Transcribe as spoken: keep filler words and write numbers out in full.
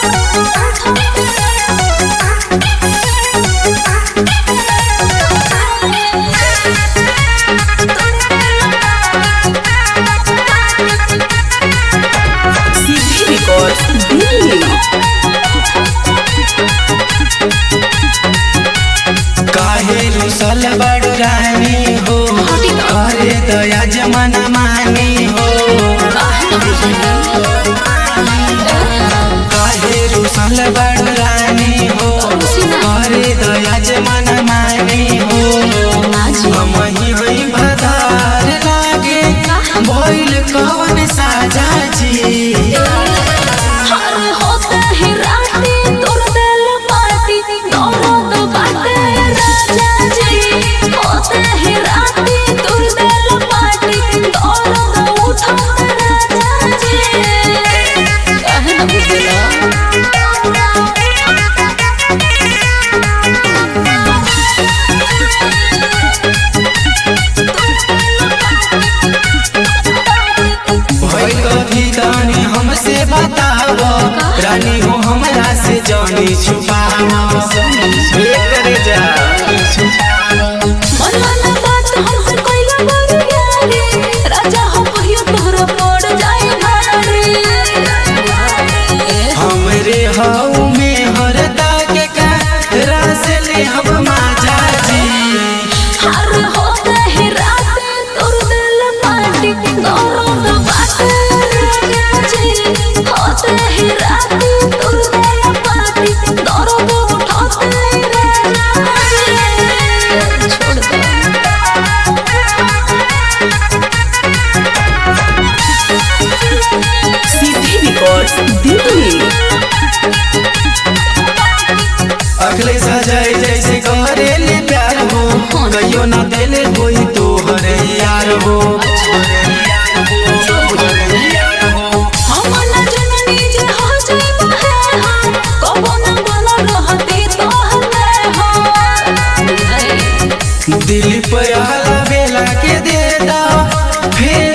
रुसल बड़ रानी हो अरे दया जमन मानी हो काहे रुसल बड़ रानी हो अरे दया जमन मानी हो हम ही वही भदार लागे बोल कौन साजा जी हमसे बताओ रानी हो हमरा से जानी छुपाओ करे जा मनवाला बात हमसे कोइला बड़ यारी राजा हो कहियो तोहरा पड़ जाए भारी हमरे हाउ में हरदा के का रास ले हम माजा जी हर हो गए रात तोर दिल पाटी दर्द बाटे होते ही रात तोर दिल पाटी दर्द उठाते रे छोड़ दो सीधी रिकॉर्ड्स दिल्ली अगले सजाए जैसे करेले प्यार हो कहियो ना देले कोई तो हरे यार हो दिल पर आला बेला के दे दा फिर